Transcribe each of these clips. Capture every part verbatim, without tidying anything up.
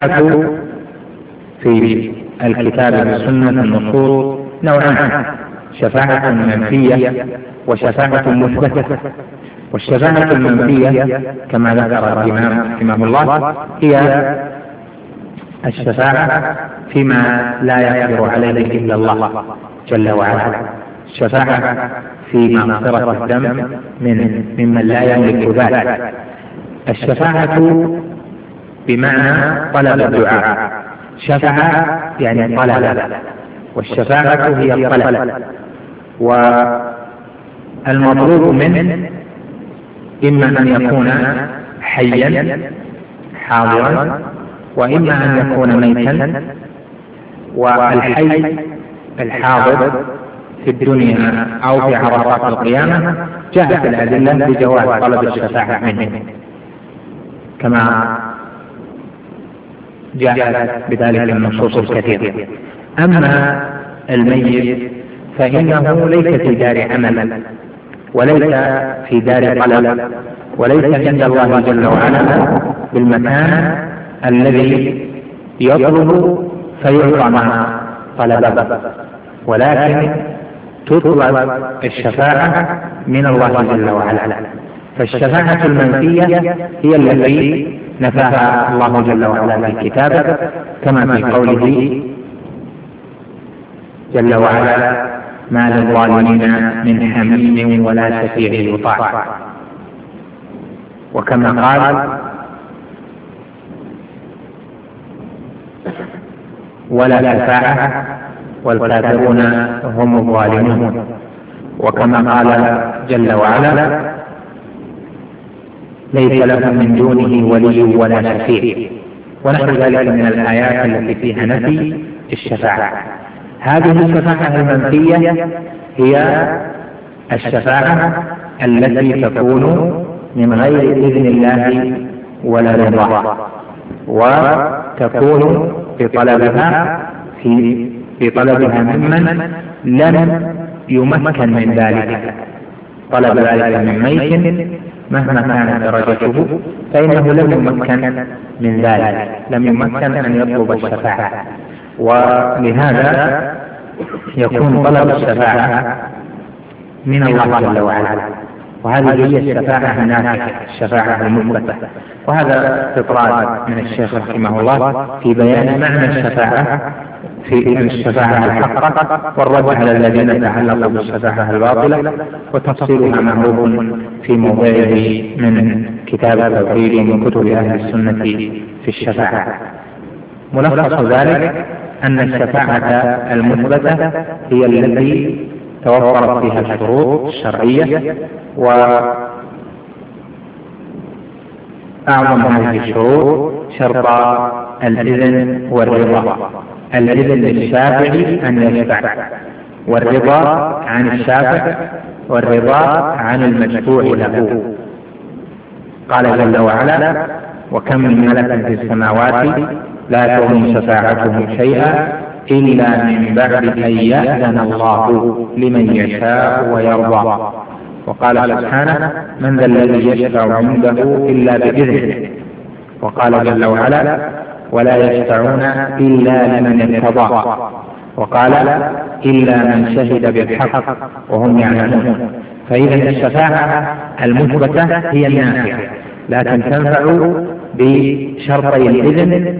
في الكتاب والسنة النصوص نوعان: شفاعة منفية وشفاعة مثبتة. والشفاعة المنفية كما ذكر الإمام رحمه الله هي الشفاعة فيما لا يقدر عليه إلا الله جل وعلا، الشفاعة في مغفرة الذنب من ممن لا يملك ذلك. الشفاعة بمعنى طلب الدعاء، شفع يعني طلب، والشفاعة هي الطلب، والمطلوب منه إما أن يكون حيا حاضرا وإما أن يكون ميتا. والحي الحاضر في الدنيا أو في عرصات القيامة جاءت الأدلة بجواز طلب الشفاعة منه كما جاءت بذلك النصوص الكثيرة. أما الميت فإنه ليس في دار عمل وليس في دار طلب وليس عند الله جل وعلا بالمكان الذي يطلب فيعطى ما طلبه، ولكن تطلب الشفاعة من الله جل وعلا. فالشفاعة المنفية هي التي نفاها الله جل وعلا في كتابه كما في قوله جل وعلا: ما للظالمين من حميم ولا شفيع يطاع. وكما قال: ولا شفاعة والكافرون هم الظالمون. وكما قال جل وعلا: ليس لهم من دونه ولي ولا شفيع. ونحو ذلك من الآيات التي فيها نفي الشفاعة. هذه الشفاعة المنفية هي الشفاعة التي تكون من غير إذن الله ولا رضاه، وتكون بطلبها في بطلبها ممن لم يمكن من ذلك. طلب ذلك من ميت مهما كانت درجته فإنه لم يمكن من ذلك، لم يمكن أن يطلب الشفاعة، ولهذا يكون طلب الشفاعة من الله جل وعلا. وهذه هي الشفاعة النافعة، الشفاعة المثبتة. وهذا استطراد من الشيخ رحمه الله في بيان معنى الشفاعة في الشفاعة الحقة والرد على الذين تعلقوا بالشفاعة الباطلة، وتفصيلها معروف في موضعه من كتاب التوحيد ومن كتب أهل السنة في الشفاعة. ملخص ذلك أن الشفاعة المثبتة هي التي توفرت فيها الشروط الشرعية، وأعظم هذه الشروط شرط الإذن والرضا. الإذن للشافع أن يشفع، والرضا عن الشافع، والرضا عن المشفوع له. قال جل وعلا: وكم من ملك في السماوات لا تغني شفاعتهم شيئا إلا من بعد أن يأذن الله لمن يشاء ويرضى. وقال سبحانه: من ذا الذي يشفع عنده إلا بإذنه. وقال جل وعلا: ولا يشفعون إلا لمن ارتضى. وقال: إلا من شهد بالحق وهم يعلمون. فإذا الشفاعة المثبتة هي النافعة، لكن تنفع بشرطي الإذن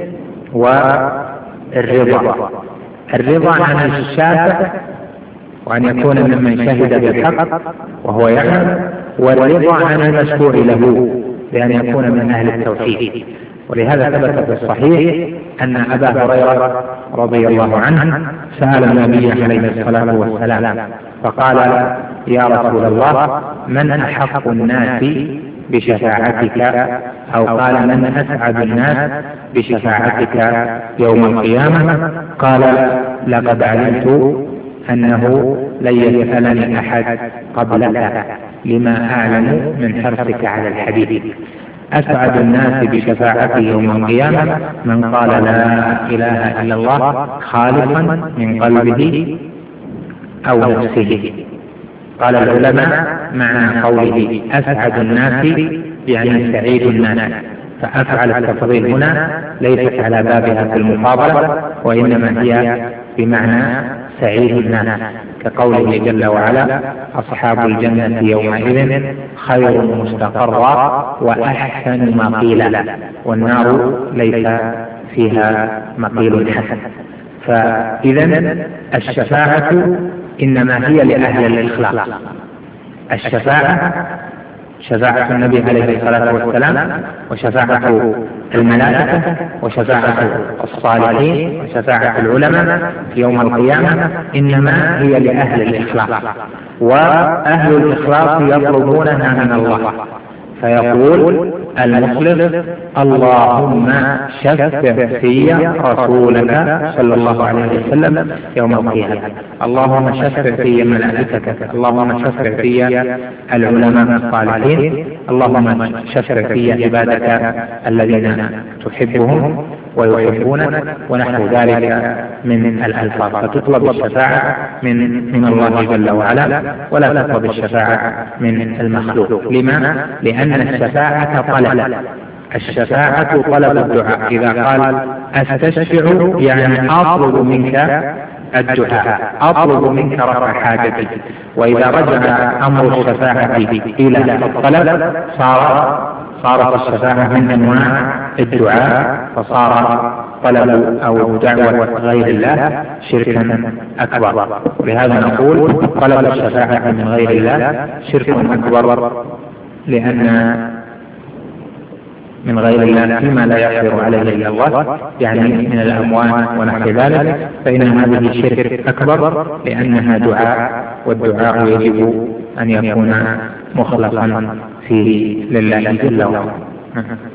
والرضا. الرضا عن الشافع وأن يكون ممن شهد بالحق وهو يعلم، والرضا عن المشفوع له بأن يكون من أهل التوحيد. ولهذا ثبت في الصحيح أن أبا هريرة رضي الله عنه سأل النبي عليه الصلاة والسلام فقال: يا رسول الله، من أحق الناس بشفاعتك؟ أو قال: من أسعد الناس بشفاعتك يوم القيامة؟ قال: لقد علمت أنه لن يسألني أحد قبلك لما أعلم من حرصك على الحديث. أسعد الناس بشفاعتي يوم القيامة من قال لا إله إلا الله خالصا من قلبه أو نفسه. قال العلماء: معنى قوله أسعد الناس يعني سعيد الناس، فأفعل التفضيل هنا ليست على بابها في المفاضلة، وإنما هي بمعنى سعيد الناس، كقوله جل وعلا: أصحاب الجنة يومئذ خير مستقرا وأحسن مقيلا، والنار ليس فيها مقيل حسن. فإذا الشفاعة إنما هي لأهل الإخلاص. الشفاعة شفاعة النبي عليه الصلاة والسلام، وشفاعة الملائكة، وشفاعة الصالحين، وشفاعة العلماء يوم القيامة، إنما هي لأهل الإخلاص. وأهل الإخلاص يطلبونها من الله، فيقول المخلص: اللهم شفع في رسولك صلى الله عليه وسلم يوم القيامة، اللهم شفع في ملائكتك، اللهم شفع في العلماء الصالحين، اللهم شفع في عبادك الذين تحبهم ويحبونك، ونحو ذلك من الألفاظ. فتطلب الشفاعة من من الله جل وعلا، ولا تطلب الشفاعة من المخلوق. لما؟ لأن الشفاعة طلب، الشفاعة طلب الدعاء. إذا قال أستشفع يعني أطلب منك الدعاء، أطلب منك رفع حاجتي. وإذا رجع أمر الشفاعة إلى الطلب صار صارت الشفاعة من أنواع الدعاء، فصار طلب أو دعوة غير الله شركا أكبر. لهذا نقول طلب الشفاعة من غير الله شرك أكبر، لأن من غير الله فيما لا يقدر عليه إلا الله، يعني من الأموات ونحو ذلك، فإن هذه شرك أكبر لأنها دعاء، والدعاء يجب أن يكون مخلصا فيه لله جل وعلا.